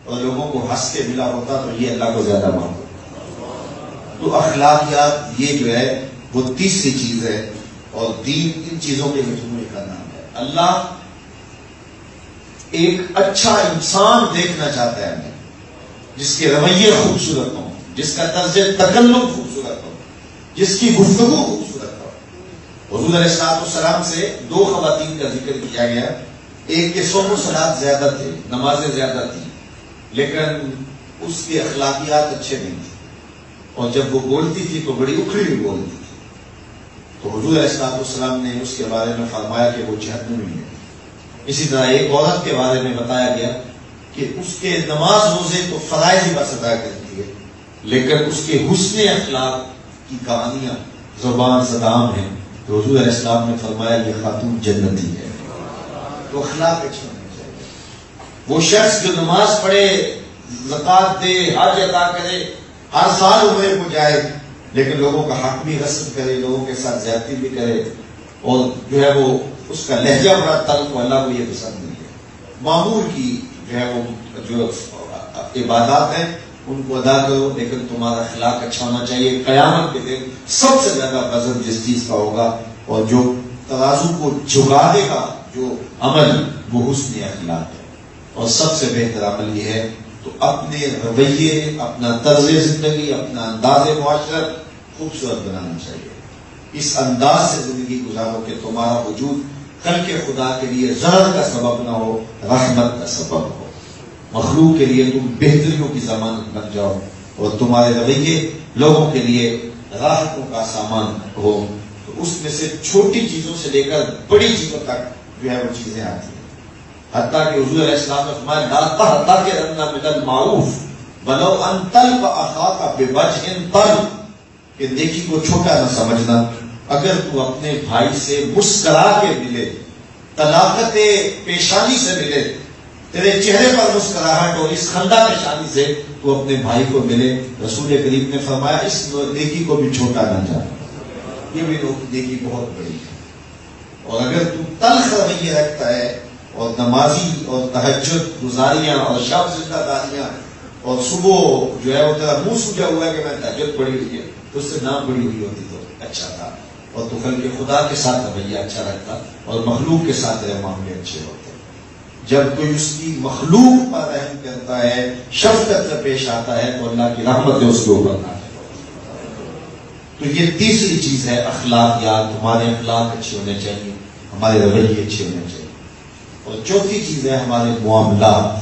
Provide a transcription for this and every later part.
اور لوگوں کو ہنس کے ملا ہوتا تو یہ اللہ کو زیادہ محبوب. تو اخلاقیات یہ جو ہے وہ تیسری چیز ہے، اور دین ان چیزوں کے مجموعے کا نام ہے. اللہ ایک اچھا انسان دیکھنا چاہتا ہے ہمیں، جس کے رویے خوبصورت ہوں، جس کا طرز تکلم خوبصورت ہو، جس کی گفتگو خوبصورت ہو. حضور علیہ السلام سے دو خواتین کا ذکر کیا گیا. ایک کے صوم و صلات زیادہ تھے، نمازیں زیادہ تھیں، لیکن اس کے اخلاقیات اچھے نہیں تھے، اور جب وہ بولتی تھی تو بڑی اکھڑی ہوئی بولتی تھی. تو حضور علیہ السلام نے اس کے بارے میں فرمایا کہ وہ جہنمی ہے. اسی طرح ایک عورت کے بارے میں بتایا گیا کہ اس کے نماز روزے تو فرائض ہی بس ادا کرتی ہے، لیکن اس کے حسن اخلاق کی کہانیاں زبان زدام ہیں. تو حضور علیہ السلام نے فرمایا یہ خاتون جنتی ہے. تو اخلاق اچھے ہونے چاہیے. وہ شخص جو نماز پڑھے، زکوٰۃ دے، حج ادا کرے، ہر سال عمرے کو جائے، لیکن لوگوں کا حق بھی غصب کرے، لوگوں کے ساتھ زیادتی بھی کرے، اور جو ہے وہ اس کا لہجہ بڑا تلخ ہو، اللہ کو یہ پسند نہیں ہے. معمول کی جو ہے وہ جو عبادات ہیں ان کو ادا کرو، لیکن تمہارا اخلاق اچھا ہونا چاہیے. قیامت کے دن سب سے زیادہ وزن جس چیز کا ہوگا اور جو ترازو کو جھکا دے گا جو عمل، وہ حسن اخلاق ہے. اور سب سے بہتر عمل یہ ہے تو اپنے رویے، اپنا طرز زندگی، اپنا انداز معاشرت خوبصورت بنانا چاہیے. اس انداز سے زندگی گزارو کہ تمہارا وجود خلق خدا کے لیے ضرر کا سبب نہ ہو، رحمت کا سبب ہو. مخلوق کے لیے تم بہتریوں کی ضمانت بن جاؤ، اور تمہارے رویے لوگوں کے لیے راحتوں کا سامان ہو. تو اس میں سے چھوٹی چیزوں سے لے کر بڑی چیزوں تک جو ہے وہ چیزیں آتی ہیں. حتیٰ کہ حضور علیہ السلام نے فرمایا لا تحتقرن من المعروف ولو ان تلقى اخاك بوجه طلق، کہ نیکی کو چھوٹا نہ سمجھنا. اگر تو اپنے بھائی سے مسکرا کے ملے، طلاقت پیشانی سے ملے، تیرے چہرے پر مسکراہٹ اور اس خندہ پیشانی سے تو اپنے بھائی کو ملے. رسول کریم نے فرمایا اس نیکی کو بھی چھوٹا نہ جانا، یہ بھی نیکی بہت بڑی ہے. اور اگر تو تلخ رویہ رکھتا ہے اور نمازی اور تہجد گزاریاں اور شب زندہ داریاں، اور صبح جو ہے وہ تیرا منہ سوجا ہوا ہے کہ میں تہجد پڑھی ہوئی ہے، تو اس سے نہ پڑھی ہوئی ہوتی تو اچھا تھا. اور تو خلق خدا کے ساتھ رویہ اچھا رکھتا اور مخلوق کے ساتھ تیرے معاملے اچھے ہوتے. جب کوئی اس کی مخلوق پر رحم کرتا ہے، شفقت سے پیش آتا ہے، تو اللہ کی رحمت اس کے اوپر نہ. تو یہ تیسری چیز ہے اخلاقیات. ہمارے اخلاق اچھے ہونے چاہیے، ہمارے رویے اچھے ہونے چاہیے. اور چوتھی چیز ہے ہمارے معاملات.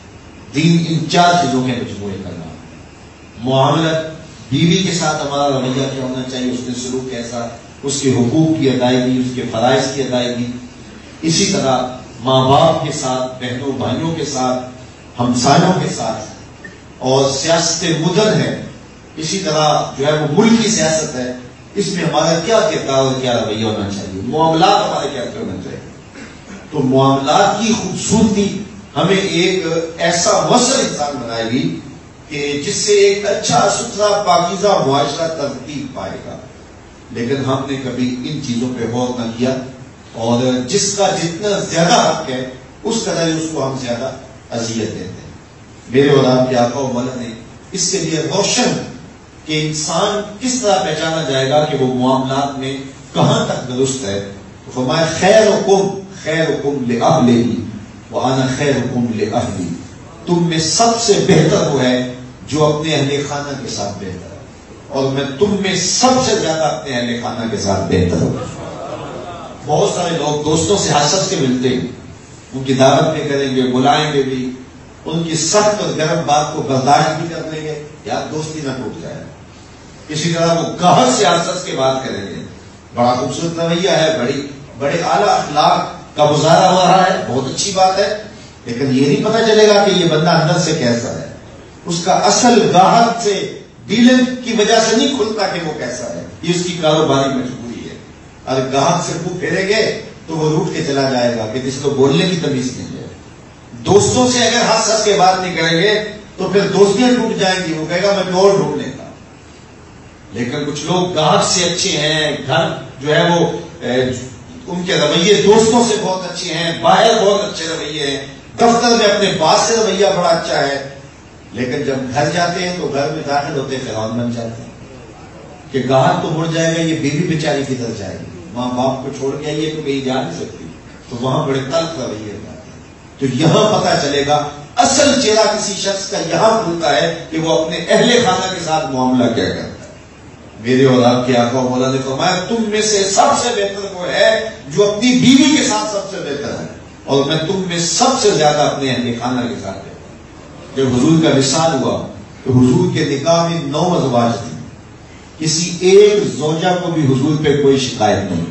دین ان چار چیزوں کے مجموعے کا نام. معاملت، بیوی کے ساتھ ہمارا رویہ کیا ہونا چاہیے، اس میں سلوک کیسا، اس کے حقوق کی ادائیگی، اس کے فرائض کی ادائیگی. اسی طرح ماں باپ کے ساتھ، بہنوں بھائیوں کے ساتھ، ہمسایوں کے ساتھ. اور سیاست مدن ہے، اسی طرح جو ہے وہ ملک کی سیاست ہے، اس میں ہمارا کیا کردار اور کیا رویہ ہونا چاہیے. معاملات ہمارے کیا ہونا چاہیے. تو معاملات کی خوبصورتی ہمیں ایک ایسا مؤثر انسان بنائے گی کہ جس سے ایک اچھا ستھرا پاکیزہ معاشرہ ترتیب پائے گا. لیکن ہم نے کبھی ان چیزوں پہ غور نہ کیا، اور جس کا جتنا زیادہ حق ہے اس قدر اس کو ہم زیادہ اذیت دیتے ہیں. میرے اور آپ کے آقا و مولا نے اس کے لیے روشن کہ انسان کس طرح پہچانا جائے گا کہ وہ معاملات میں کہاں تک درست ہے، تو فرمایا خیرکم لأہلہ وانا خیرکم لأہلی. تم میں سب سے بہتر وہ ہے جو اپنے اہل خانہ کے ساتھ بہتر ہے، اور میں تم میں سب سے زیادہ اپنے اہل خانہ کے ساتھ بہتر ہوں. بہت سارے لوگ دوستوں سے ہنس کے ملتے ہیں، ان کی دعوت بھی کریں گے، بلائیں گے بھی، ان کی سخت اور گرم بات کو برداشت بھی کر لیں گے، یا دوستی نہ ٹوٹ جائے. اسی طرح وہ گاہک سے ہنس کے بات کریں گے، بڑا خوبصورت رویہ ہے، بڑے اعلیٰ اخلاق کا مظاہرہ ہو رہا ہے، بہت اچھی بات ہے، لیکن یہ نہیں پتہ چلے گا کہ یہ بندہ اندر سے کیسا ہے. اس کا اصل گاہک سے ڈیلنگ کی وجہ سے نہیں کھلتا کہ وہ کیسا ہے، یہ اس کی کاروباری مجبوری ہے. اگر گاہک سے منہ پھیریں گے تو وہ روٹ کے چلا جائے گا کہ جس کو بولنے کی تمیز نہیں ہے. دوستوں سے اگر ہنس کے بات نہیں کریں گے تو پھر دوستیاں ٹوٹ جائیں گی، وہ کہے گا میں اور ڈھونڈ لیتا. لیکن کچھ لوگ گاہک سے اچھے ہیں، گھر جو ہے وہ ان کے رویے دوستوں سے بہت اچھے ہیں، باہر بہت اچھے رویے ہیں، دفتر میں اپنے باس سے رویہ بڑا اچھا ہے، لیکن جب گھر جاتے ہیں تو گھر میں داخل ہوتے فرعون بن جاتے ہیں کہ گاہک تو مڑ جائے گا، یہ بیوی بیچاری کدھر جائے گی، ماں باپ کو چھوڑ کے آئیے تو کہیں جا نہیں سکتی، تو وہاں بڑے تلخ رویے جاتے ہیں۔ تو یہاں پتہ چلے گا اصل چہرہ کسی شخص کا یہاں کھلتا ہے کہ وہ اپنے اہل خانہ کے ساتھ معاملہ کیا کرتا ہے۔ میرے اور آپ کے آقا و مولا نے فرمایا تم میں سے سب سے بہتر وہ ہے جو اپنی بیوی کے ساتھ سب سے بہتر ہے، اور میں تم میں سب سے زیادہ اپنے اہل خانہ کے ساتھ بہتر ہوں۔ جب حضور کا وصال ہوا تو حضور کے نکاح میں 9 ازواج تھے، کسی ایک زوجہ کو بھی حضور پہ کوئی شکایت نہیں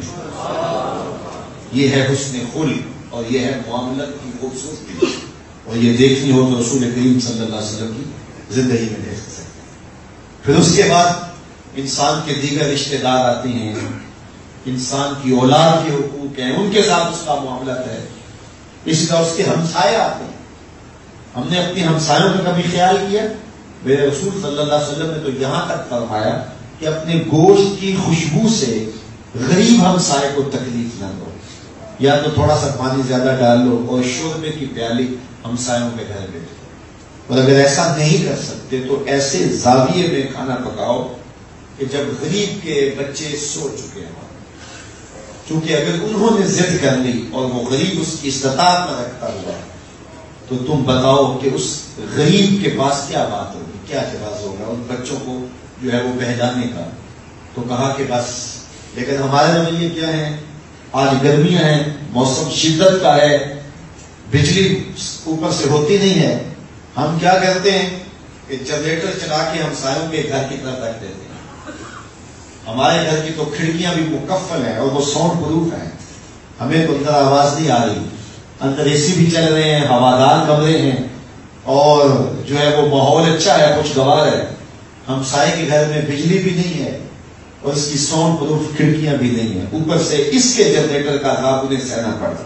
تھی۔ یہ ہے حسن خلق اور یہ ہے معاملت کی خوبصورتی، اور یہ دیکھنی ہو تو رسول کریم صلی اللہ علیہ وسلم کی زندگی میں دیکھ سکتے ہیں۔ پھر اس کے بعد انسان کے دیگر رشتہ دار آتے ہیں، انسان کی اولاد کے حقوق ہیں، ان کے ساتھ اس کا معاملت ہے، اسی طرح اس کے ہمسائے آتے ہیں۔ ہم نے اپنی ہمسایوں کا کبھی خیال کیا؟ میرے رسول صلی اللہ علیہ وسلم نے تو یہاں تک فرمایا کہ اپنے گوشت کی خوشبو سے غریب ہمسائے کو تکلیف نہ دو، یا تو تھوڑا سا پانی زیادہ ڈال لو اور شوربے کی پیالی ہمسایوں کے گھر میں دو۔ اور اگر ایسا نہیں کر سکتے تو ایسے زاویے میں کھانا پکاؤ کہ جب غریب کے بچے سو چکے ہیں، چونکہ اگر انہوں نے ضد کر لی اور وہ غریب اس کی استطاعت میں رکھتا ہوا تو تم بتاؤ کہ اس غریب کے پاس کیا بات ہوگی، کیا جواز ہوگا ان بچوں کو جو ہے وہ بہلانے کا۔ تو کہا کہ بس، لیکن ہمارے رویے کیا ہے؟ آج گرمیاں ہیں، موسم شدت کا ہے، بجلی اوپر سے ہوتی نہیں ہے، ہم کیا کرتے ہیں کہ جنریٹر چلا کے ہمسایوں کے گھر کی طرف رکھ دیتے ہیں۔ ہمارے گھر کی تو کھڑکیاں بھی مکفل ہیں اور وہ ساؤنڈ پروف ہیں، ہمیں تو اندر آواز نہیں آ رہی، اندر اے سی بھی چل رہے ہیں، ہوادار کمرے ہیں، اور جو ہے وہ ماحول اچھا ہے، خوشگوار ہے۔ ہمسائے کے گھر میں بجلی بھی نہیں ہے اور اس کی ساؤنڈ پروف کھڑکیاں بھی نہیں ہیں، اوپر سے اس کے جنریٹر کا عذاب انہیں سہنا پڑتا۔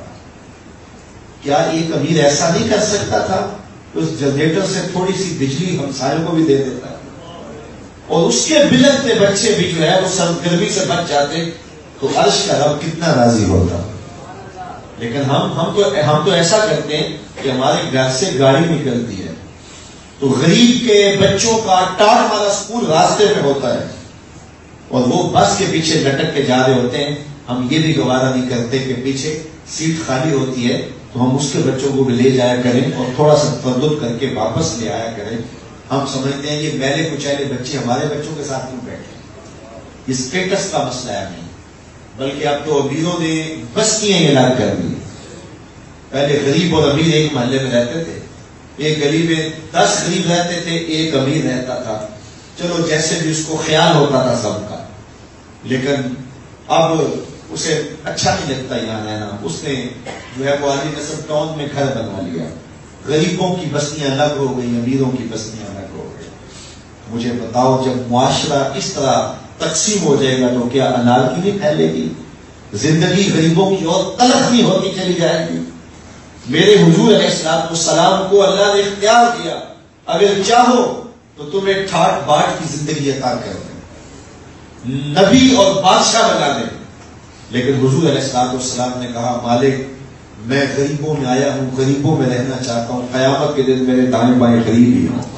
کیا ایک امیر ایسا نہیں کر سکتا تھا کہ اس جنریٹر سے تھوڑی سی بجلی ہمسایوں کو بھی دے دیتا، اور اس کے بلکتے بچے بھی جو ہے وہ سرگرمی سے بچ جاتے، تو عرش کا رب کتنا راضی ہوتا۔ لیکن ہم تو ایسا کرتے ہیں کہ ہمارے گھر سے گاڑی نکلتی ہے تو غریب کے بچوں کا ٹاٹ والا اسکول راستے میں ہوتا ہے اور وہ بس کے پیچھے لٹک کے جا رہے ہوتے ہیں، ہم یہ بھی گوارا نہیں کرتے کہ پیچھے سیٹ خالی ہوتی ہے تو ہم اس کے بچوں کو بھی لے جایا کریں اور تھوڑا سا تردد کر کے واپس لے آیا کریں۔ ہم سمجھتے ہیں یہ میلے کچیلے بچے ہمارے بچوں کے ساتھ کیوں بیٹھے؟ یہ اسٹیٹس کا مسئلہ ہے نہیں، بلکہ اب تو امیروں نے بستیاں اعلان کر دی۔ پہلے غریب اور امیر ایک محلے میں رہتے تھے، ایک گلی میں 10 غریب رہتے تھے، ایک امیر رہتا تھا، چلو جیسے بھی اس کو خیال ہوتا تھا سب کا، لیکن اب اسے اچھا نہیں لگتا یہاں رہنا، اس نے جو ہے وہ علی نصر ٹاؤن میں گھر بنوا لیا، غریبوں کی بستیاں الگ ہو گئی، امیروں کی بستیاں الگ ہو گئی۔ مجھے بتاؤ جب معاشرہ اس طرح تقسیم ہو جائے گا تو کیا انارکی نہیں پھیلے گی؟ زندگی غریبوں کی اور تلخ نہیں ہوتی چلی جائے گی؟ میرے حضور علیہ السلام کو اللہ نے اختیار دیا، اگر چاہو تو تمہیں ٹھاٹ باٹ کی زندگی عطا کر دیں، نبی اور بادشاہ بنا دیں، لیکن حضور علیہ السلام نے کہا مالک میں غریبوں میں آیا ہوں، غریبوں میں رہنا چاہتا ہوں، قیامت کے دن میرے دائیں بائیں غریب ہی ہوں۔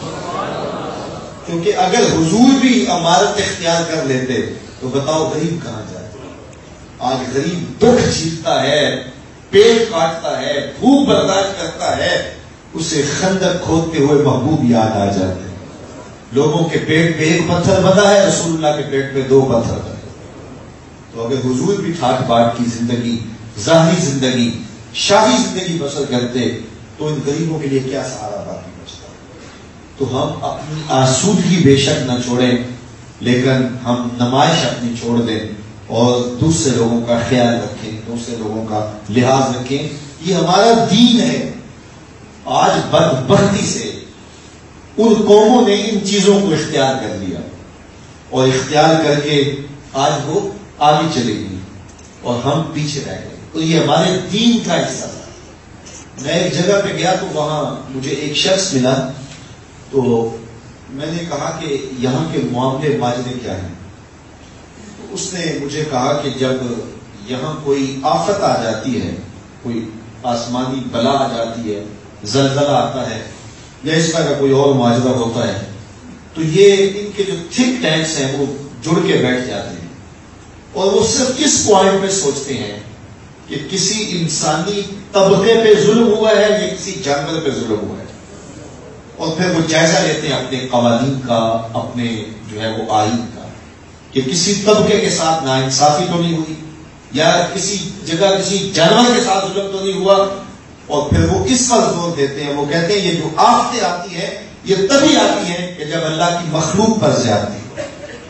کیونکہ اگر حضور بھی امارت اختیار کر لیتے تو بتاؤ غریب کہاں جائے؟ آج غریب دکھ جیتتا ہے، پیٹ کاٹتا ہے، بھوک برداشت کرتا ہے، اسے خندق کھودتے ہوئے محبوب یاد آ جاتے ہیں۔ لوگوں کے پیٹ پہ ایک پتھر بندھا ہے، رسول اللہ کے پیٹ پہ 2 پتھر بندھے۔ تو اگر حضور بھی ٹھاٹ باٹ کی زندگی، ظاہری زندگی، شاہی زندگی بسر کرتے تو ان غریبوں کے لیے کیا سہارا باقی بچتا؟ تو ہم اپنی آسودگی بے شک نہ چھوڑیں، لیکن ہم نمائش اپنی چھوڑ دیں اور دوسرے لوگوں کا خیال رکھیں، دوسرے لوگوں کا لحاظ رکھیں۔ یہ ہمارا دین ہے۔ آج بدبختی سے ان قوموں نے ان چیزوں کو اختیار کر لیا اور اختیار کر کے آج وہ آگے چلے گئی اور ہم پیچھے رہ گئے، تو یہ ہمارے دین کا حصہ تھا۔ میں ایک جگہ پہ گیا تو وہاں مجھے ایک شخص ملا، تو میں نے کہا کہ یہاں کے معاملے ماجرے کیا ہیں؟ تو اس نے مجھے کہا کہ جب یہاں کوئی آفت آ جاتی ہے، کوئی آسمانی بلا آ جاتی ہے، زلزلہ آتا ہے، یا اس طرح کا کوئی اور معاجرہ ہوتا ہے تو یہ ان کے جو تھنک ٹینکس ہیں وہ جڑ کے بیٹھ جاتے ہیں اور وہ صرف اس پوائنٹ پہ سوچتے ہیں کہ کسی انسانی طبقے پہ ظلم ہوا ہے یا کسی جانور پہ ظلم ہوا ہے، اور پھر وہ جائزہ لیتے ہیں اپنے قوانین کا، اپنے جو ہے وہ آئین کا، کہ کسی طبقے کے ساتھ ناانصافی تو نہیں ہوئی یا کسی جگہ کسی جانور کے ساتھ ظلم تو نہیں ہوا، اور پھر وہ اس پر زور دیتے ہیں. وہ کہتے ہیں یہ جو آفتیں آتی ہیں یہ تبھی آتی ہیں کہ جب اللہ کی مخلوق پر زیادتی ہو.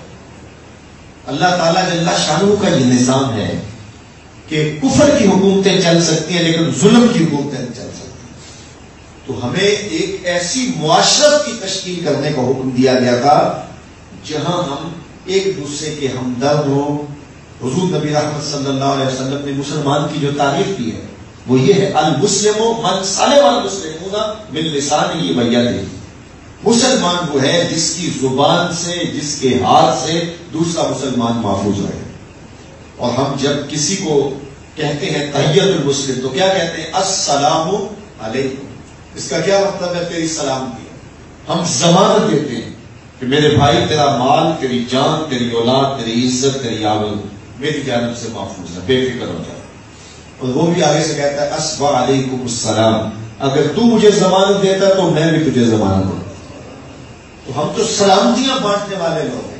اللہ تعالیٰ جل شانہ کا یہ نظام ہے کہ کفر کی حکومتیں چل سکتی ہیں لیکن ظلم کی حکومتیں نہیں چل سکتی. تو ہمیں ایک ایسی معاشرت کی تشکیل کرنے کا حکم دیا گیا تھا جہاں ہم ایک دوسرے کے ہمدرد ہوں. حضور نبی رحمت صلی اللہ علیہ وسلم نے مسلمان کی جو تعریف کی ہے وہ یہ ہے، المسلم من سلم المسلمون من لسانہ و یدہ. مسلمان وہ ہے جس کی زبان سے، جس کے ہاتھ سے دوسرا مسلمان محفوظ رہے. اور ہم جب کسی کو کہتے ہیں تحیت المسلم تو کیا کہتے ہیں؟ السلام علیکم. اس کا کیا مطلب ہے؟ تیری سلامتی. ہم ضمانت دیتے ہیں کہ میرے بھائی تیرا مال، تیری جان، تیری اولاد، تیری عزت، تیری آبرو میری جانب سے محفوظ ہے، بے فکر ہو جائے. اور وہ بھی آگے سے کہتا ہے اسوا علیکم السلام، اگر تو مجھے ضمانت دیتا تو میں بھی تجھے ضمانت دیتا. تو ہم تو سلامتیاں بانٹنے والے لوگ ہیں.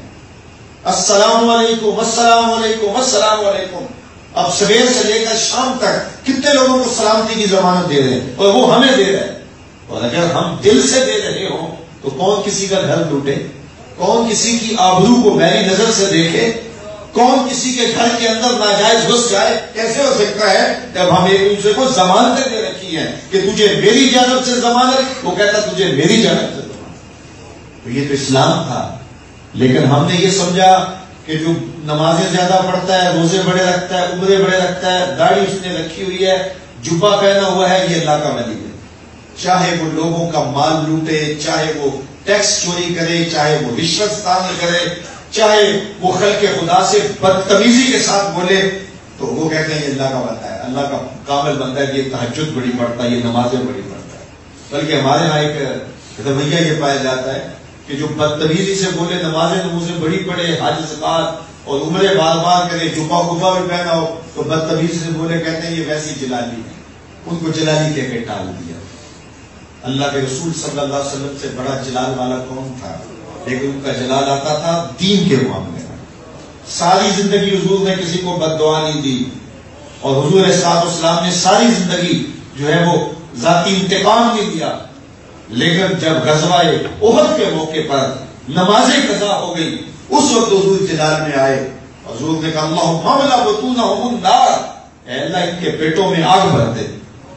السلام علیکم، السلام علیکم، السلام علیکم. اب سویر سے لے کر شام تک کتنے لوگوں کو سلامتی کی ضمانت دے رہے ہیں اور وہ ہمیں دے رہے ہیں. اور اگر ہم دل سے دے رہے ہوں تو کون کسی کا گھر لوٹے، کون کسی کی آبرو کو میری نظر سے دیکھے، کون کسی کے گھر کے اندر ناجائز گھس جائے؟ کیسے ہو سکتا ہے جب ہم ایک دوسرے کو ضمانتیں دے رکھی ہیں کہ تجھے میری جانب سے ضمانت، وہ کہتا تجھے میری جانب سے ضمانت. تو یہ تو اسلام تھا. لیکن ہم نے یہ سمجھا کہ جو نمازیں زیادہ پڑھتا ہے، روزے بڑے رکھتا ہے، عمرے بڑے رکھتا ہے، داڑھی اس نے رکھی ہوئی ہے، جبہ پہنا ہوا ہے، یہ اللہ کا ولی ہے. چاہے وہ لوگوں کا مال لوٹے، چاہے وہ ٹیکس چوری کرے، چاہے وہ رشوت ستانی کرے، چاہے وہ خلق خدا سے بدتمیزی کے ساتھ بولے، تو وہ کہتے ہیں یہ اللہ کا بندہ ہے، اللہ کا کامل بندہ ہے، یہ تہجد بڑی پڑھتا ہے، یہ نمازیں بڑی پڑھتا ہے. بلکہ ہمارے یہاں ایک رویہ یہ پایا جاتا ہے کہ جو بدتمیزی سے بولے، نمازیں بڑی پڑھے، حج زکات اور عمرے بار بار کرے، جبہ خبا بھی پہنا ہو، تو بدتمیزی سے بولے کہتے ہیں یہ ویسی جلالی ہے. ان کو جلالی کہہ کے ٹال دیا. اللہ کے رسول صلی اللہ علیہ وسلم سے بڑا جلال والا کون تھا؟ لیکن ان کا جلال آتا تھا دین کے معاملے میں. ساری زندگی حضور نے کسی کو بد دعا نہیں دی، اور حضور علیہ السلام نے ساری زندگی جو ہے وہ ذاتی انتقام نہیں دیا. لیکن جب غزوہ احد کے موقع پر نماز قضا ہو گئی، اس وقت حضور جلال میں آئے. حضور نے کہا اللہم املا بطونہم النار، اے اللہ ان کے پیٹوں میں آگ بھر دے.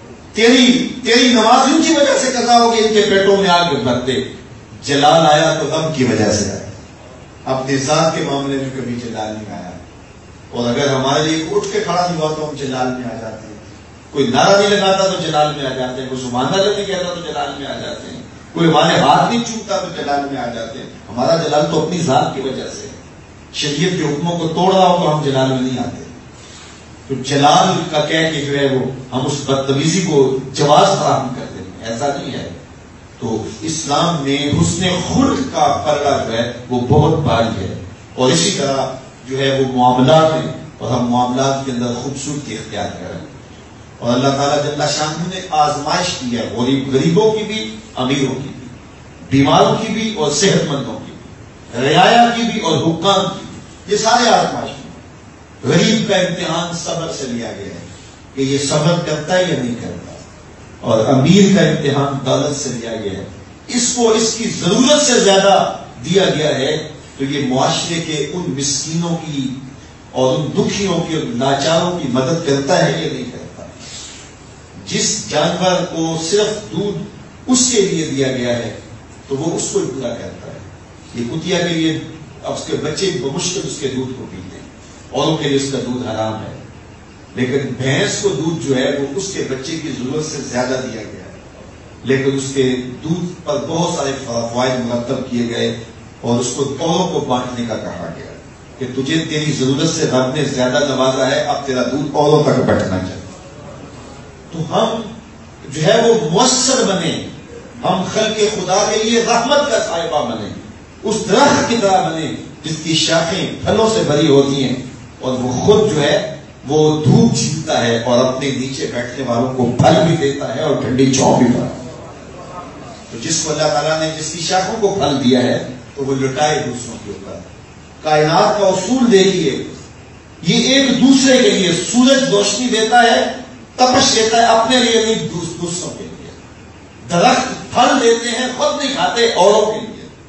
تیری نماز ان کی وجہ سے قضا ہوگی، ان کے پیٹوں میں آگ بھر دے. جلال آیا تو غم کی وجہ سے آیا. اپنے ذات کے معاملے میں کبھی جلال نہیں آیا. اور اگر ہمارے لیے اٹھ کے کھڑا نہیں ہوا تو ہم جلال میں آ جاتے ہیں. کوئی نعرہ نہیں لگاتا تو جلال میں آ جاتے ہیں. کوئی سبحان اللہ نہیں کہتا تو جلال میں آ جاتے ہیں. کوئی ہمارے ہاتھ نہیں چومتا تو جلال میں آ جاتے ہیں. ہمارا جلال تو اپنی ذات کی وجہ سے. شریعت کے حکموں کو توڑ رہا ہو تو ہم جلال میں نہیں آتے. تو جلال کا کہہ کے جو ہے وہ ہم اس بدتمیزی کو جواز فراہم کر دیں، ایسا نہیں ہے. تو اسلام میں حسن خلق کا پلڑا جو ہے وہ بہت بھاری ہے. اور اسی طرح جو ہے وہ معاملات ہیں، اور ہم معاملات کے اندر خوبصورتی اختیار کریں. اور اللہ تعالیٰ جل شانہ نے آزمائش کی ہے غریبوں کی بھی، امیروں کی بھی، بیماروں کی بھی اور صحت مندوں کی بھی، رعایا کی بھی اور حکام کی بھی. یہ سارے آزمائش ہیں. غریب کا امتحان صبر سے لیا گیا ہے کہ یہ صبر کرتا ہے یا نہیں کرتا، اور امیر کا امتحان دولت سے لیا گیا ہے. اس کو اس کی ضرورت سے زیادہ دیا گیا ہے تو یہ معاشرے کے ان مسکینوں کی اور ان دکھیوں کی اور لاچاروں کی مدد کرتا ہے یا نہیں کرتا. جس جانور کو صرف دودھ اس کے لیے دیا گیا ہے تو وہ اس کو ہی پورا کرتا ہے. یہ کتیا کے لیے اب اس کے بچے بمشکل اس کے دودھ کو پیتے ہیں، اوروں کے لیے اس کا دودھ حرام ہے. لیکن بھینس کو دودھ جو ہے وہ اس کے بچے کی ضرورت سے زیادہ دیا گیا ہے، لیکن اس کے دودھ پر بہت سارے فوائد مرتب کیے گئے اور اس کو اوروں کو بانٹنے کا کہا گیا کہ تجھے تیری ضرورت سے رب نے زیادہ نوازا ہے، اب تیرا دودھ اوروں تک بانٹنا چاہیے. تو ہم جو ہے وہ مؤثر بنے ہم خلق خدا کے لیے رحمت کا صاحبہ بنے، اس درخت کی طرح بنے جس کی شاخیں پھلوں سے بھری ہوتی ہیں اور وہ خود جو ہے وہ دھوپ جھیلتا ہے اور اپنے نیچے بیٹھنے والوں کو پھل بھی دیتا ہے اور ٹھنڈی چھاؤں بھی پڑتا ہے۔ تو جس کو اللہ تعالیٰ نے جس کی شاخوں کو پھل دیا ہے تو وہ لٹائے دوسروں کے اوپر۔ کائنات کا اصول دیکھیے، یہ ایک دوسرے کے لیے، سورج روشنی دیتا ہے، تپش دیتا ہے، اپنے لیے نہیں دوسروں کے لیے۔ درخت پھل دیتے ہیں، خود نہیں کھاتے، اوروں کے لیے۔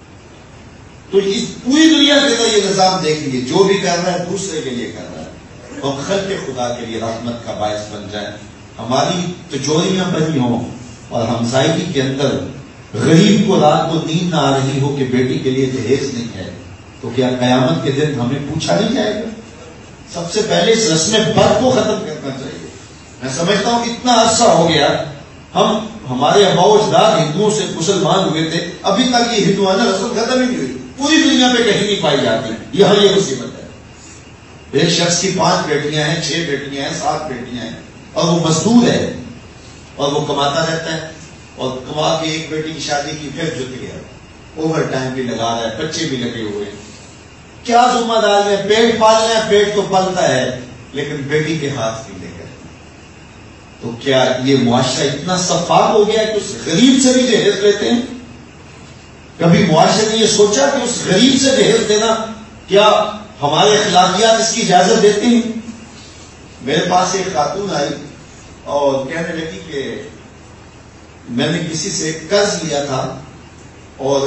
تو اس پوری دنیا کے اندر یہ نظام دیکھ لیجیے، جو بھی کر رہا ہے دوسرے کے لیے کر رہا ہے۔ ہم خلق خدا کے لیے رحمت کا باعث بن جائیں، ہماری تجوریاں بنی ہوں اور ہمسائیگی کے اندر غریب کو رات کو نیند نہ آ رہی ہو کہ بیٹی کے لیے جہیز نہیں ہے، تو کیا قیامت کے دن ہمیں پوچھا نہیں جائے گا؟ سب سے پہلے اس رسم بد کو ختم کرنا چاہیے۔ میں سمجھتا ہوں اتنا عرصہ ہو گیا، ہمارے آباء و اجداد ہندوؤں سے مسلمان ہوئے تھے، ابھی تک یہ ہندوانہ رسم ختم ہی نہیں ہوئی، پوری دنیا پہ کہیں نہیں پائی جاتی۔ یہاں یہ مصیبت ہے، ایک شخص کی 5 بیٹیاں ہیں، 6 بیٹیاں ہیں، 7 بیٹیاں ہیں، اور وہ مزدور ہے اور وہ کماتا رہتا ہے، اور کما کے ایک بیٹی کی شادی کی پھر جت گیا، اوور ٹائم بھی لگا رہا ہے، بچے بھی لگے ہوئے ہیں، کیا ذمہ دار ہے؟ پیٹ پالنا ہے، پیٹ تو پلتا ہے لیکن بیٹی کے ہاتھ نہیں لے گئے۔ تو کیا یہ معاشرہ اتنا شفاف ہو گیا کہ اس غریب سے بھی جہیز لیتے ہیں؟ کبھی معاشرے نے یہ سوچا کہ اس غریب سے جہیز دینا، کیا ہمارے اخلاقیات اس کی اجازت دیتے ہیں؟ میرے پاس ایک خاتون آئی اور کہنے لگی کہ میں نے کسی سے قرض لیا تھا، اور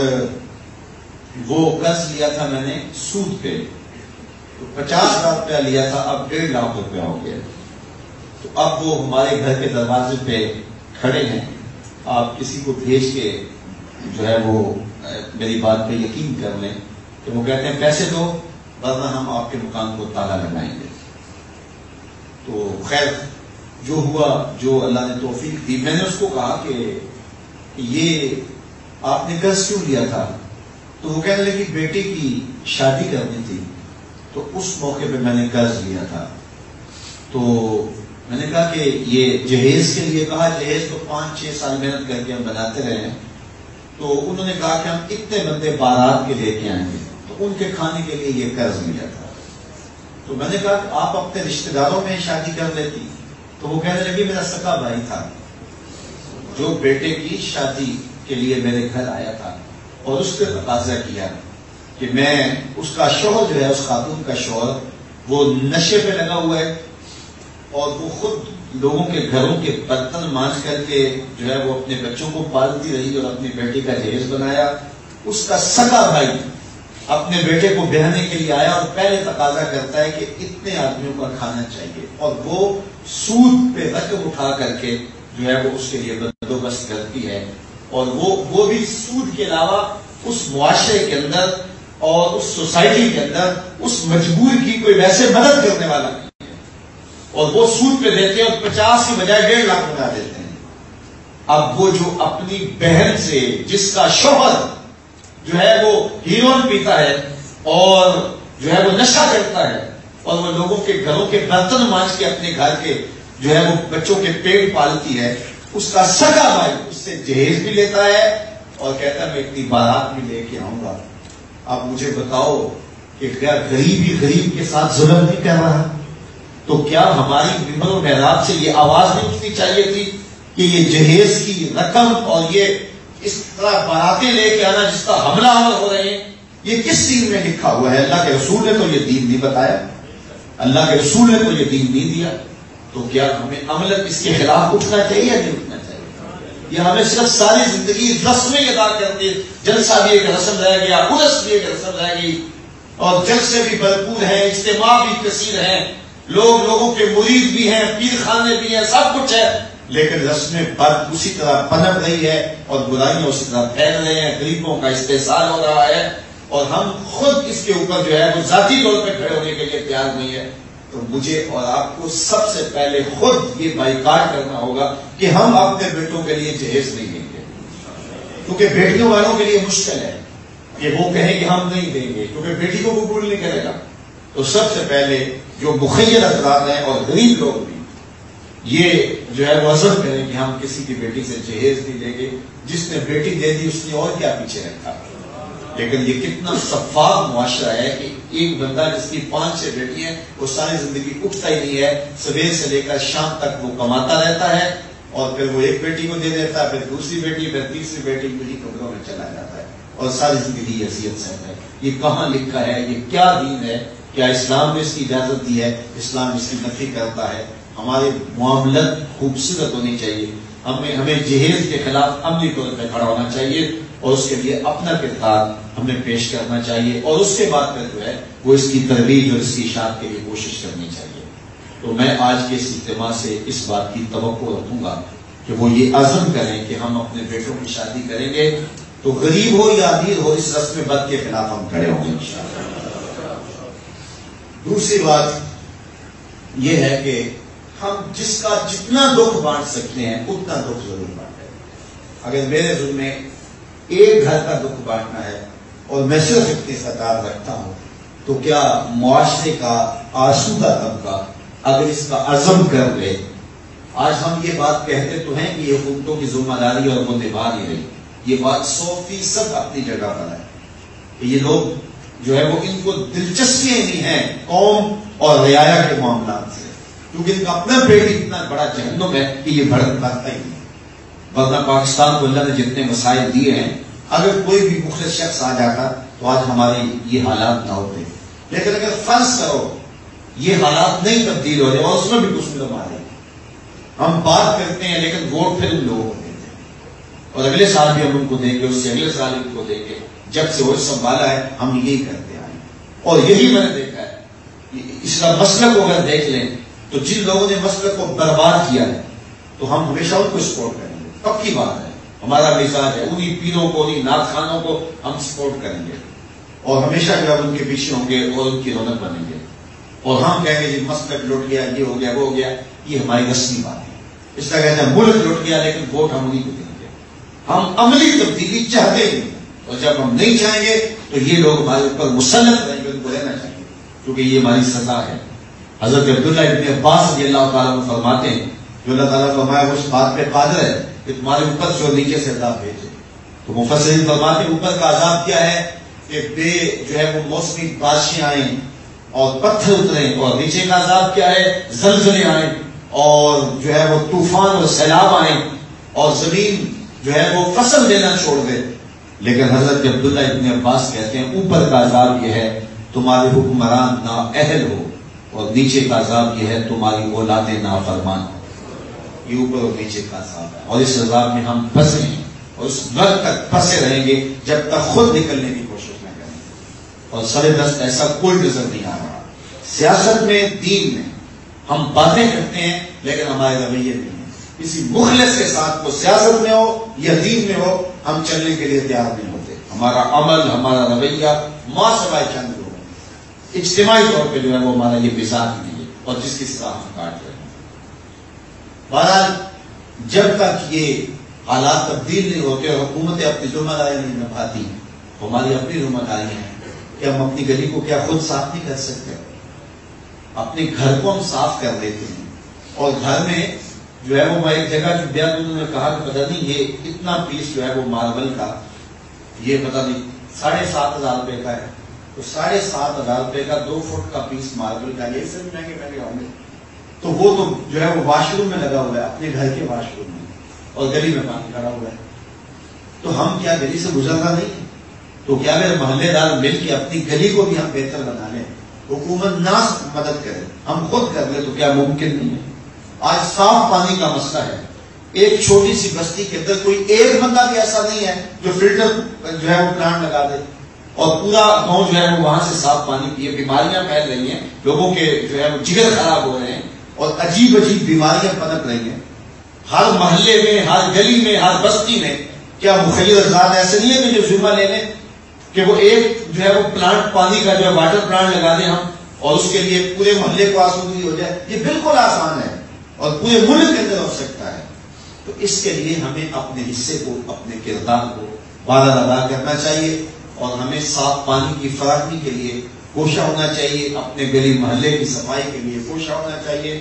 وہ قرض لیا تھا میں نے سود پہ، تو 50,000 روپیہ لیا تھا، اب 1.5 لاکھ روپیہ ہو گیا۔ تو اب وہ ہمارے گھر کے دروازے پہ کھڑے ہیں، آپ کسی کو بھیج کے جو ہے وہ میری بات پہ یقین کر لیں کہ وہ کہتے ہیں پیسے دو ورنہ ہم آپ کے مکان کو تالا لگائیں گے۔ تو خیر جو ہوا، جو اللہ نے توفیق دی، میں نے اس کو کہا کہ یہ آپ نے قرض کیوں لیا تھا؟ تو وہ کہنے لگی بیٹے کی شادی کرنی تھی، تو اس موقع پہ میں نے قرض لیا تھا۔ تو میں نے کہا کہ یہ جہیز کے لیے کہا، جہیز تو 5-6 سال محنت کر کے ہم بناتے رہے ہیں۔ تو انہوں نے کہا کہ ہم اتنے بندے بارات کے لے کے آئیں گے، تو ان کے کھانے کے لیے یہ قرض لیا تھا۔ تو میں نے کہا کہ آپ اپنے رشتے داروں میں شادی کر لیتی؟ تو وہ کہنے لگی میرا سگا بھائی تھا جو بیٹے کی شادی کے لیے میرے گھر آیا تھا، اور اس پہ تقاضا کیا کہ میں، اس کا شوہر جو ہے، اس خاتون کا شوہر وہ نشے پہ لگا ہوا ہے، اور وہ خود لوگوں کے گھروں کے برتن مانج کر کے جو ہے وہ اپنے بچوں کو پالتی رہی اور اپنی بیٹی کا جہیز بنایا۔ اس کا سگا بھائی اپنے بیٹے کو بہانے کے لیے آیا اور پہلے تقاضا کرتا ہے کہ اتنے آدمیوں کا کھانا چاہیے، اور وہ سود پہ رقم اٹھا کر کے جو ہے وہ اس کے لیے بندوبست کرتی ہے، اور وہ بھی سود کے علاوہ اس معاشرے کے اندر اور اس سوسائٹی کے اندر اس مجبور کی کوئی ویسے مدد کرنے والا نہیں ہے، اور وہ سود پہ دیتے ہیں اور 50 کی بجائے 1.5 لاکھ بنا دیتے ہیں۔ اب وہ جو اپنی بہن سے، جس کا شوہر جو ہے وہ ہیروئن پیتا ہے اور جو ہے وہ نشہ کرتا ہے، اور وہ لوگوں کے گھروں کے برتن مانج کے اپنے گھر کے جو ہے وہ بچوں کے پیٹ پالتی ہے، اس کا سگا بھائی اس سے جہیز بھی لیتا ہے اور کہتا ہے میں اتنی بارات بھی لے کے آؤں گا۔ اب مجھے بتاؤ کہ کیا غریب ہی غریب کے ساتھ ظلم نہیں کر رہا؟ تو کیا ہماری ممبر و محراب سے یہ آواز نہیں اٹھنی چاہیے تھی کہ یہ جہیز کی رقم اور یہ اس طرح باراتیں لے کے آنا جس کا حملہ آور ہو رہے ہیں، یہ کس دین میں لکھا ہوا ہے؟ اللہ کے رسول نے تو یہ دین نہیں بتایا، اللہ کے رسول نے تو یہ دین نہیں دیا۔ تو کیا ہمیں عملاً اس کے خلاف اٹھنا چاہیے یا نہیں اٹھنا چاہیے؟ یہ ہمیں صرف ساری زندگی رسمیں ادا کرتے، جلسہ بھی ایک رسم رہ گیا، ارس بھی ایک رسم رہ گئی، اور جلسے بھی بھرپور ہیں، اجتماع بھی کثیر ہیں، لوگوں کے مرید بھی ہیں، پیر خانے بھی ہیں، سب کچھ ہے، لیکن رسمیں بد اسی طرح پنپ رہی ہے اور برائیاں اسی طرح پھیل رہے ہیں، غریبوں کا استحصال ہو رہا ہے، اور ہم خود اس کے اوپر جو ہے وہ ذاتی طور پہ کھڑے ہونے کے لیے تیار نہیں ہے۔ تو مجھے اور آپ کو سب سے پہلے خود یہ بائیکاٹ کرنا ہوگا کہ ہم اپنے بیٹوں کے لیے جہیز نہیں دیں گے، کیونکہ بیٹیوں والوں کے لیے مشکل ہے کہ وہ کہیں کہ ہم نہیں دیں گے، کیونکہ بیٹی کو قبول نہیں کرے گا۔ تو سب سے پہلے جو مخیر افراد ہیں اور غریب لوگ بھی، یہ جو ہے وہ عزم کریں کہ ہم کسی کی بیٹی سے جہیز نہیں لیں گے، جس نے بیٹی دے دی اس نے اور کیا پیچھے رکھا۔ لیکن یہ کتنا شفاف معاشرہ ہے کہ ایک بندہ جس کی 5-6 بیٹی ہیں وہ ساری زندگی اٹھتا ہی نہیں ہے، صبح سے لے کر شام تک وہ کماتا رہتا ہے اور پھر وہ ایک بیٹی کو دے دیتا ہے، پھر دوسری بیٹی، پھر تیسری بیٹی، یہی قبروں میں چلا جاتا ہے اور ساری زندگی اذیت سہتا ہے۔ یہ کہاں لکھا ہے؟ یہ کیا دین ہے؟ کیا اسلام نے اس کی اجازت دی ہے؟ اسلام اس کی نفی کرتا ہے۔ ہمارے معاملات خوبصورت ہونی چاہیے، ہمیں جہیز کے خلاف عملی طور پہ کھڑا ہونا چاہیے اور اس کے لیے اپنا کردار ہمیں پیش کرنا چاہیے، اور اس کے بعد پھر جو ہے وہ اس کی ترویج اور اس کی اشاعت کے لیے کوشش کرنی چاہیے۔ تو میں آج کے اس اجتماع سے اس بات کی توقع رکھوں گا کہ وہ یہ عزم کریں کہ ہم اپنے بیٹوں کی شادی کریں گے تو غریب ہو یا امیر ہو، اس رسم بد کے خلاف ہم کھڑے ہوں گے انشاءاللہ۔ دوسری بات یہ ہے کہ ہم جس کا جتنا دکھ بانٹ سکتے ہیں اتنا دکھ ضرور بانٹیں۔ اگر میرے ذمہ میں ایک گھر کا دکھ بانٹنا ہے اور میں صرف اتنی استطاعت رکھتا ہوں تو کیا معاشرے کا آسودہ طبقہ اگر اس کا عزم کر لے، آج ہم یہ بات کہتے تو ہیں کہ یہ حکومتوں کی ذمہ داری اور وہ نبھا نہیں رہی، یہ بات 100% اپنی جگہ پر ہے کہ یہ لوگ جو ہے وہ ان کو دلچسپی نہیں ہے قوم اور رعایا کے معاملات سے، کیونکہ ان کا اپنا پیٹ اتنا بڑا جہنم ہے کہ یہ بھڑک پاتا ہی نہیں۔ ورنہ پاکستان کو اللہ نے جتنے مسائل دیے ہیں، اگر کوئی بھی مخلص شخص آ جاتا تو آج ہمارے یہ حالات نہ ہوتے، لیکن اگر فرض کرو یہ حالات نہیں تبدیل ہو رہے اور اس میں بھی کچھ لوگ آ رہے ہیں، ہم بات کرتے ہیں لیکن ووٹ پھر ان لوگوں کو دیتے ہیں اور اگلے سال بھی ہم ان کو دیں گے، اس سے اگلے سال ان کو دیں گے، جب سے وہ سنبھالا ہے ہم یہی کرتے آئے ہیں۔ اور یہی میں نے دیکھا ہے، اس کا مسلک کو اگر دیکھ لیں تو جن لوگوں نے مسلک کو برباد کیا ہے تو ہم ہمیشہ ان کو سپورٹ کریں گے، پکی بات ہے، ہمارا مزاج ہے، انہی پیروں کو، انہی نعت خوانوں کو ہم سپورٹ کریں گے اور ہمیشہ جو ہے ان کے پیچھے ہوں گے اور ان کی رونق بنیں گے، اور ہم کہیں گے جی مسلک لٹ گیا، یہ ہو گیا، وہ ہو گیا، یہ ہماری رسمی بات ہے۔ اس طرح کہتے ہیں ملک لٹ گیا لیکن ووٹ ہم انہیں کو دیں گے، ہم عملی تبدیلی چاہتے ہیں، اور جب ہم نہیں چاہیں گے تو یہ لوگ ہمارے اوپر مسلط رہیں گے، ان کو رہنا چاہیے کیونکہ یہ ہماری سزا ہے۔ حضرت عبداللہ ابن عباس رضی اللہ تعالیٰ عنہ فرماتے ہیں جو اللہ تعالیٰ فرمایا اس بات پہ قادر ہے کہ تمہارے اوپر جو نیچے سے عذاب بھیجے، تو مفسرین فرماتے ہیں اوپر کا عذاب کیا ہے کہ بے جو ہے وہ موسمی بارشیں آئیں اور پتھر اتریں، اور نیچے کا عذاب کیا ہے زلزلے آئیں اور جو ہے وہ طوفان اور سیلاب آئیں اور زمین جو ہے وہ فصل دینا چھوڑ دے۔ لیکن حضرت عبداللہ ابن عباس کہتے ہیں اوپر کا عذاب یہ ہے تمہارے حکمران نااہل ہو، اور نیچے کا عذاب یہ ہے تمہاری اولاد نافرمان ہو۔ یہ اوپر اور نیچے کا عذاب ہے اور اس عذاب میں ہم پھنسے ہیں اور اس وقت تک پھنسے رہیں گے جب تک خود نکلنے کی کوشش نہ کریں گے، اور سر دست ایسا کوئی نظر نہیں آ رہا۔ سیاست میں، دین میں ہم باتیں کرتے ہیں لیکن ہمارے رویے نہیں ہیں، کسی مخلص کے ساتھ وہ سیاست میں ہو یا دین میں ہو ہم چلنے کے لیے تیار نہیں ہوتے، ہمارا عمل، ہمارا رویہ ماں سوائے چند لوگ اجتماعی طور پہ جو ہے وہ ہمارا یہ مزاج نہیں ہے اور جس کی سزا ہم کاٹ رہے ہیں۔ بہرحال جب تک یہ حالات تبدیل نہیں ہوتے اور حکومتیں اپنی ذمہ داری نہیں نبھاتی، ہماری اپنی ذمہ داری ہے کہ ہم اپنی گلی کو کیا خود صاف نہیں کر سکتے، اپنے گھر کو ہم صاف کر دیتے ہیں، اور گھر میں جو ہے وہ میں ایک جگہ جو بیان انہوں نے کہا کہ پتہ نہیں یہ اتنا پیس جو ہے وہ ماربل کا یہ پتہ نہیں 7,500 روپے کا ہے، تو 7,500 روپے کا 2 فٹ کا پیس ماربل کا، یہ سب مہنگے ہوں گے، تو وہ تو جو ہے وہ واش روم میں لگا ہوا ہے، اپنے گھر کے واش روم میں، اور گلی میں پانی کھڑا ہوا ہے، تو ہم کیا گلی سے گزرنا نہیں ہے؟ تو کیا میرے محلے دار مل کے اپنی گلی کو بھی ہم بہتر بنا لیں، حکومت نہ مدد کرے ہم خود کر لیں، تو کیا ممکن نہیں ہے؟ آج صاف پانی کا مسئلہ ہے، ایک چھوٹی سی بستی کے اندر کوئی ایک بندہ بھی ایسا نہیں ہے جو فلٹر جو ہے وہ پلانٹ لگا دے اور پورا گاؤں جو ہے وہ وہاں سے صاف پانی پیے۔ بیماریاں پھیل رہی ہیں، لوگوں کے جو ہے وہ جگر خراب ہو رہے ہیں اور عجیب عجیب بیماریاں پنپ رہی ہیں ہر محلے میں، ہر گلی میں، ہر بستی میں۔ کیا مخیر افراد ایسے نہیں ہے کہ جو ذمہ لے لیں کہ وہ ایک جو ہے وہ پلانٹ پانی کا جو ہے واٹر پلانٹ لگا دیں ہم اور اس کے لیے پورے محلے کو آسودگی ہو جائے؟ یہ بالکل آسان ہے اور پورے ملک کے اندر ہو سکتا ہے۔ تو اس کے لیے ہمیں اپنے حصے کو، اپنے کردار کو بارہ ادا کرنا چاہیے اور ہمیں صاف پانی کی فراہمی کے لیے کوشاں ہونا چاہیے، اپنے گلی محلے کی صفائی کے لیے کوشاں ہونا چاہیے،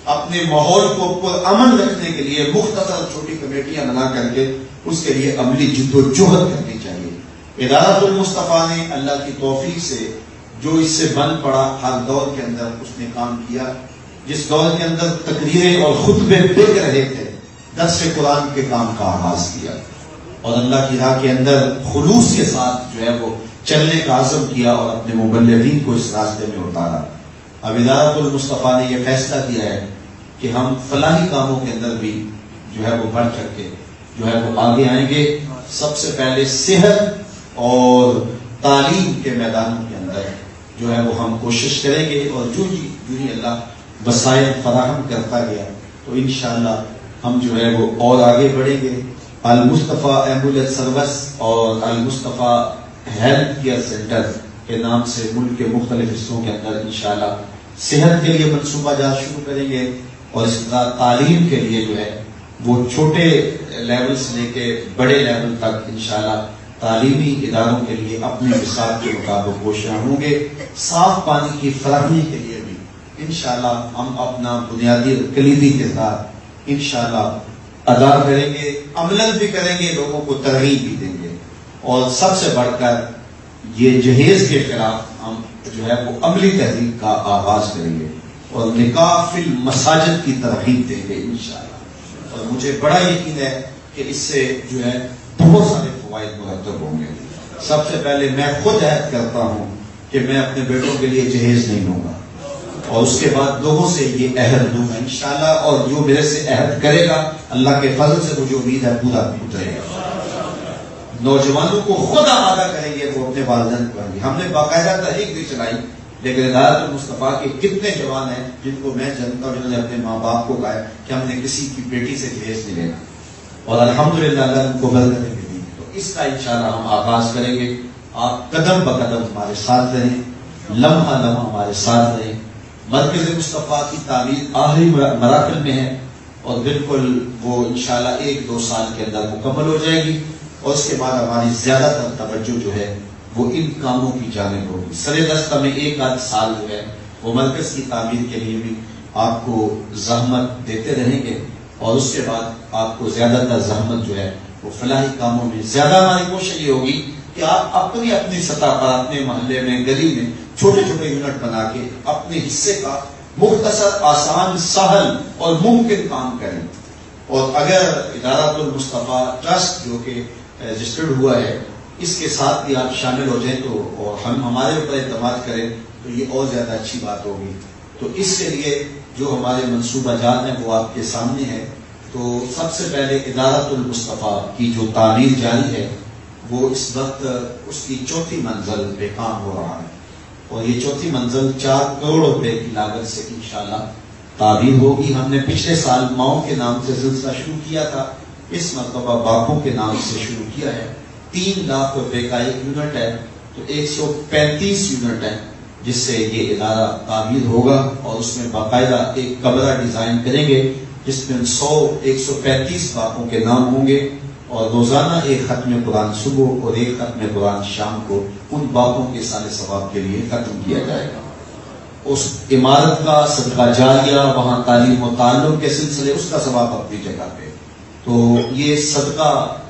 اپنے ماحول کو پرامن رکھنے کے لیے مختصر چھوٹی کمیٹیاں بنا کر کے اس کے لیے عملی جد و جہد کرنی چاہیے۔ ادارۃ المصطفیٰ نے اللہ کی توفیق سے جو اس سے بن پڑا ہر دور کے اندر اس نے کام کیا۔ جس دور کے اندر تقریریں اور خطبے بک رہے تھے، درس قرآن کے کام کا آغاز کیا اور اللہ کی راہ کے اندر خلوص کے ساتھ جو ہے وہ چلنے کا عزم کیا اور اپنے مبلغین کو اس راستے میں اتارا۔ اب ادارۃ المصطفیٰ نے یہ فیصلہ کیا ہے کہ ہم فلاحی کاموں کے اندر بھی جو ہے وہ بڑھ کر کے جو ہے وہ آگے آئیں گے۔ سب سے پہلے صحت اور تعلیم کے میدانوں کے اندر جو ہے وہ ہم کوشش کریں گے، اور جو ہی اللہ وسائل فراہم کرتا گیا تو انشاءاللہ ہم جو ہے وہ اور آگے بڑھیں گے۔ المصطفیٰ ایمبولینس سروس اور المصطفیٰ ہیلتھ کیئر سینٹر کے نام سے ملک کے مختلف حصوں کے اندر انشاءاللہ صحت کے لیے منصوبہ جات شروع کریں گے، اور اس کے ساتھ تعلیم کے لیے جو ہے وہ چھوٹے لیول سے لے کے بڑے لیول تک انشاءاللہ تعلیمی اداروں کے لیے اپنے حساب کے مطابق کوشاں ہوں گے۔ صاف پانی کی فراہمی کے لیے بھی انشاءاللہ ہم اپنا بنیادی کلیدی کردار انشاءاللہ ادا کریں گے، عمل بھی کریں گے، لوگوں کو ترغیب بھی دیں گے، اور سب سے بڑھ کر یہ جہیز کے خلاف ہم جو ہے وہ عملی تحریک کا آغاز کریں گے اور نکاح فی المساجد کی ترغیب دیں گے انشاءاللہ۔ اور مجھے بڑا یقین ہے کہ اس سے جو ہے بہت سارے فوائد مرتب ہوں گے۔ سب سے پہلے میں خود عہد کرتا ہوں کہ میں اپنے بیٹوں کے لیے جہیز نہیں لوں گا، اور اس کے بعد لوگوں سے یہ عہد لوں گا انشاءاللہ، اور جو میرے سے عہد کرے گا اللہ کے فضل سے مجھے امید ہے پورا اترے گا۔ نوجوانوں کو خود آمادہ کریں گے، وہ اپنے والدین کو آئیں گے۔ ہم نے باقاعدہ تحریک بھی چلائی، لیکن ادارۃ المصطفیٰ کے کتنے جوان ہیں جن کو میں جانتا ہوں جنہوں نے اپنے ماں باپ کو کہا ہے کہ ہم نے کسی کی بیٹی سے جہیز نہیں لینا، اور الحمدللہ اللہ ان کو بل کرنے کے لیے۔ تو اس کا انشاءاللہ ہم آغاز کریں گے۔ آپ قدم بقدم ہمارے ساتھ رہیں، لمحہ لمحہ ہمارے ساتھ رہیں۔ مرکز مصطفیٰ کی تعمیر آخری مراحل میں ہے، اور بالکل وہ انشاءاللہ 1-2 سال کے اندر مکمل ہو جائے گی، اور اس کے بعد ہماری زیادہ تر توجہ جو ہے وہ ان کاموں کی جانب ہوگی۔ سر دست میں 1-8 سال جو ہے وہ مرکز کی تعمیر کے لیے بھی آپ کو زحمت دیتے رہیں گے، اور اس کے بعد آپ کو زیادہ تر زحمت جو ہے وہ فلاحی کاموں میں زیادہ ہماری کوشش یہ ہوگی کہ آپ اپنی اپنی سطح پر اپنے محلے میں گلی میں چھوٹے چھوٹے یونٹ بنا کے اپنے حصے کا مختصر، آسان، سہل اور ممکن کام کریں۔ اور اگر ادارۃ المصطفیٰ ٹرسٹ جو کہ رجسٹرڈ ہوا ہے اس کے ساتھ بھی آپ شامل ہو جائیں تو، اور ہم ہمارے اوپر اعتماد کریں تو یہ اور زیادہ اچھی بات ہوگی۔ تو اس کے لیے جو ہمارے منصوبہ جات ہیں وہ آپ کے سامنے ہے۔ تو سب سے پہلے ادارۃ المصطفیٰ کی جو تعمیر جاری ہے وہ اس وقت اس کی 4تھی منزل پہ کام ہو رہا ہے، اور یہ 4تھی منزل 4 کروڑ روپے کی لاگت سے انشاءاللہ تعمیر ہوگی۔ ہم نے پچھلے سال ماؤں کے نام سے سلسلہ شروع کیا تھا، اس مرتبہ باپوں کے نام سے شروع کیا ہے۔ 3 لاکھ روپے کا ایک یونٹ ہے، تو 135 یونٹ ہے جس سے یہ ادارہ تعمیر ہوگا، اور اس میں باقاعدہ ایک کمرہ ڈیزائن کریں گے جس میں 135 باپوں کے نام ہوں گے، اور روزانہ ایک ختم قرآن صبح اور ایک ختم قرآن شام کو ان باپوں کے سال ثواب کے لیے ختم کیا جائے گا۔ اس عمارت کا صدقہ جاریہ، وہاں تعلیم و تعلم کے سلسلے، اس کا ثواب اپنی جگہ پہ۔ تو یہ صدقہ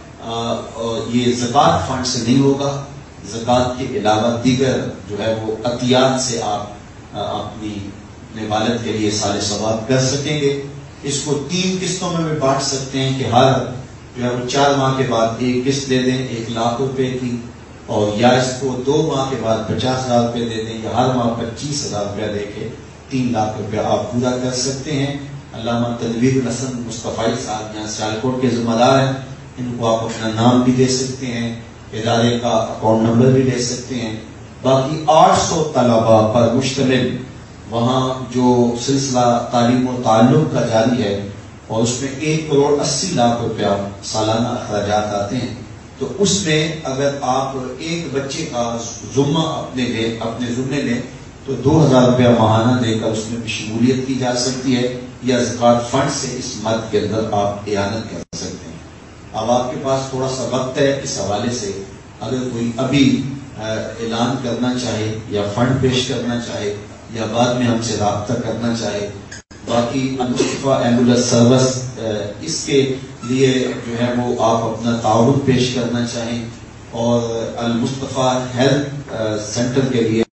یہ زکوٰۃ فنڈ سے نہیں ہوگا، زکوٰۃ کے علاوہ دیگر جو ہے وہ عطیات سے آپ اپنی والد کے لیے سال ثواب کر سکیں گے۔ اس کو 3 قسطوں میں بھی بانٹ سکتے ہیں کہ ہر جو ہے وہ 4 ماہ کے بعد ایک قسط دے دیں 1 لاکھ روپے کی، اور یا اس کو 2 ماہ کے بعد 50,000 روپے دے دیں، یا ہر ماہ 25,000 روپیہ دے کے 3 لاکھ روپے آپ پورا کر سکتے ہیں۔ علامہ تنویر الحسن مصطفی صاحب یہاں سیالکوٹ کے ذمہ دار ہیں، ان کو آپ اپنا نام بھی دے سکتے ہیں، ادارے کا اکاؤنٹ نمبر بھی دے سکتے ہیں۔ باقی 800 طلباء پر مشتمل وہاں جو سلسلہ تعلیم و تعلم کا جاری ہے، اور اس میں 1 کروڑ 80 لاکھ روپیہ سالانہ اخراجات آتے ہیں، تو اس میں اگر آپ ایک بچے کا ذمہ اپنے ذمے لیں تو 2,000 روپیہ ماہانہ دے کر اس میں بھی شمولیت کی جا سکتی ہے، یا زکوٰۃ فنڈ سے اس مد کے اندر آپ اعانت کر سکتے ہیں۔ اب آپ کے پاس تھوڑا سا وقت ہے، اس حوالے سے اگر کوئی ابھی اعلان کرنا چاہے یا فنڈ پیش کرنا چاہے یا بعد میں ہم سے رابطہ کرنا چاہے، باقی المصطفیٰ ایمبولینس سروس اس کے لیے جو ہے وہ آپ اپنا تعاون پیش کرنا چاہیں، اور المصطفیٰ ہیلتھ سینٹر کے لیے